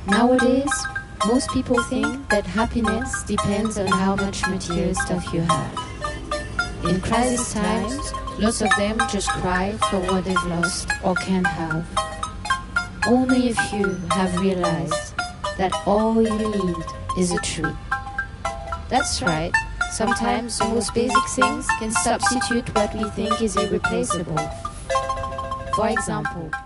Nowadays, most people think that happiness depends on how much material stuff you have. In crisis times, lots of them just cry for what they've lost or can't have. Only a few have realized that all you need is a tree. That's right, sometimes the most basic things can substitute what we think is irreplaceable. For example,